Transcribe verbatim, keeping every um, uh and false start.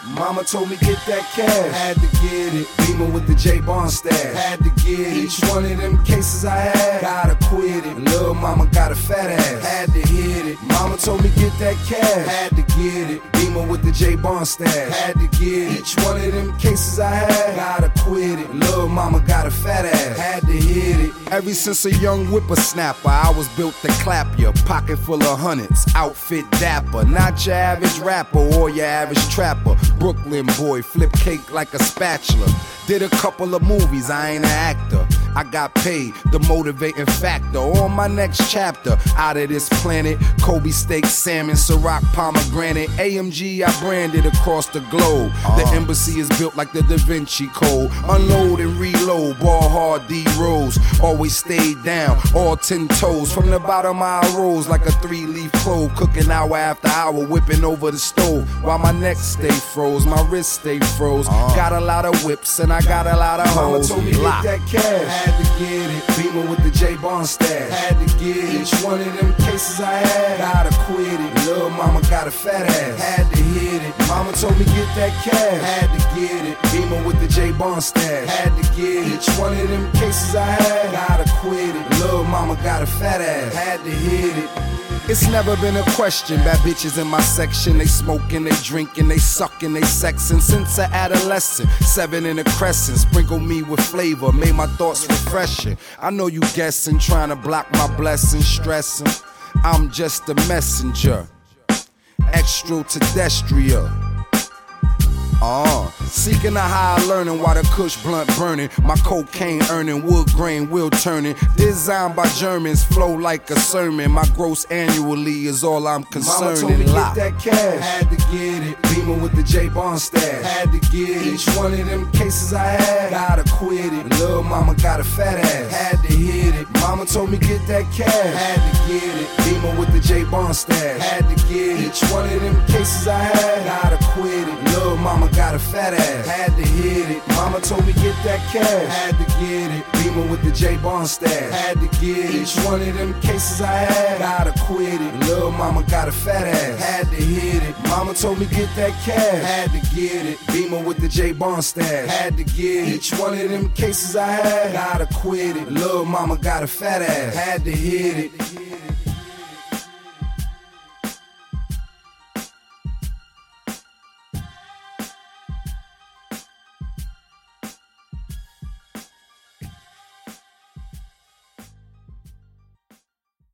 Mama told me get that cash, had to get it. Beamer with the J Bond stash, had to get it. Each one of them cases I had, gotta quit it. Lil' mama got a fat ass, had to hit it. Mama told me get that cash, had to get it. Beamer with the J Bond stash, had to get it. Each one of them cases I had, gotta quit it. Lil' mama got a fat ass, had to hit it. Ever since a young whippersnapper, I was built to clap ya. Pocket full of hundreds, outfit dapper. Not your average rapper or your average trapper. Brooklyn boy, flip cake like a spatula. Did a couple of movies, I ain't an actor. I got paid, the motivating factor. On my next chapter, out of this planet. Kobe steak, salmon, Ciroc, pomegranate. A M G I branded across the globe. The embassy is built like the Da Vinci Code. Unload and reload, ball hard D rolls. Always stayed down, all ten toes. From the bottom I rose like a three-leaf clove. Cooking hour after hour, whipping over the stove. While my neck stay froze, my wrist stay froze. Got a lot of whips and I got a lot of hoes. Mama told me get that cash, had to get it. Beamer with the J Bond stash, had to get it. Each one of them cases I had, gotta quit it. Lil' mama got a fat ass, had to hit it. Mama told me get that cash, had to get it. Beamer with the J Bond stash, had to get it. Each one of them cases I had, gotta quit it. Lil' mama got a fat ass, had to hit it. It's never been a question. Bad bitches in my section, they smoking, they drinking, they sucking, they sexing. Since a adolescent, seven in a crescent, sprinkle me with flavor, made my thoughts refreshing. I know you guessing, trying to block my blessings, stressing. I'm just a messenger, extraterrestrial. Uh, seeking a higher learning while the kush blunt burning. My cocaine earning, wood grain wheel turning. Designed by Germans, flow like a sermon. My gross annually is all I'm concerned. Mama told me get that cash, had to get it. Beamer with the J Bond stash, had to get it. Each one of them cases I had, gotta quit it. Lil' mama got a fat ass, had to hit it. Mama told me get that cash, had to get it. Beamer with the J Bond stash, had to get it. Each one of them cases I had, gotta quit it. Lil' mama got a fat ass, had to hit it. Mama told me get that cash, had to get it. Beamer with the J Bond stash, had to get it. Each one of them cases I had, gotta quit it. Lil' mama got a fat ass, had to hit it. Mama told me get that cash, had to get it. Beamer with the J Bond stash, had to get it. Each one of them cases I had, gotta quit it. Lil' mama got a fat ass, had to hit it.